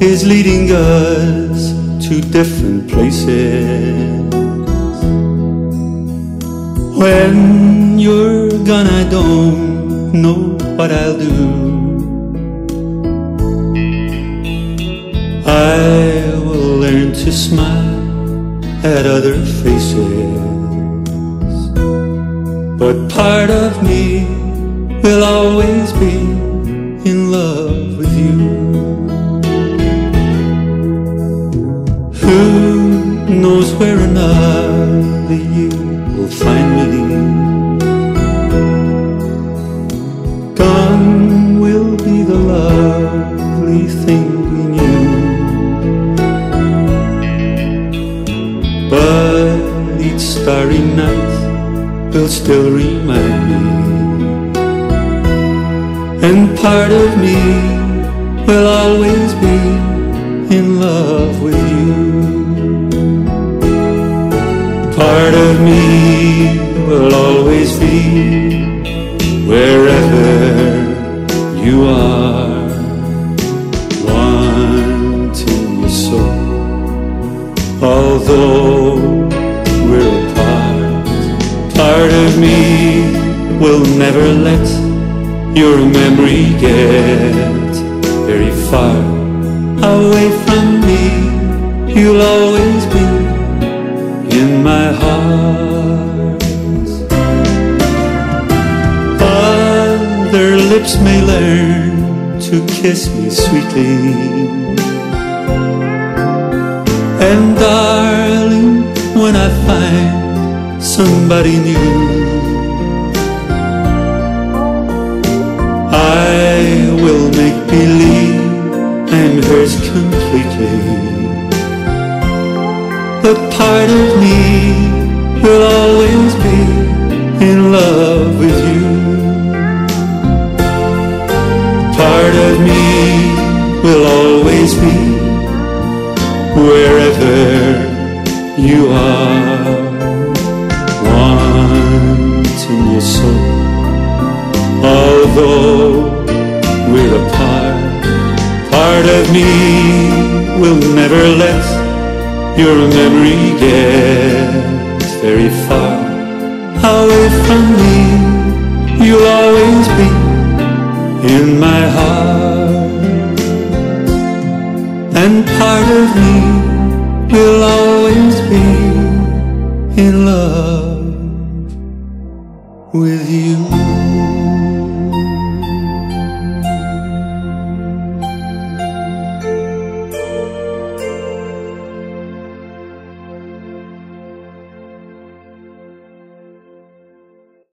is leading us to different places. When you're gone, I don't know what I'll do. I will learn to smile at other faces, but part of me will always be in love with you. Who knows where another you will find me? Gone will be the lovely thing we knew, but each starry night will still remind me, and part of me will always be in love with you. Part of me will always be wherever you are, wanting you so. Although we're apart, part of me will never let your memory get very far away from me. You'll always be in my heart. Other lips may learn to kiss me sweetly, and darling, when I find somebody new, I will make believe I'm hers completely, but part of me will always be in love with you. Part of me will always be wherever you are, wanting you so. Although we're apart, part of me will never let your memory gets very far away from me. You'll always be in my heart, and part of me will always be in love with you.